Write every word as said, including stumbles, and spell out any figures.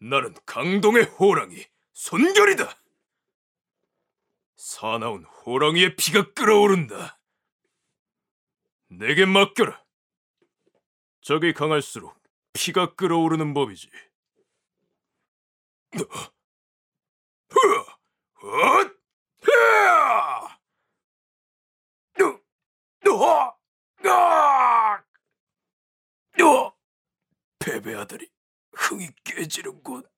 나는 강동의 호랑이 손결이다. 사나운 호랑이의 피가 끓어오른다. 내게 맡겨라. 적이 강할수록 피가 끓어오르는 법이지. 패배하다니 흥이 깨지는군.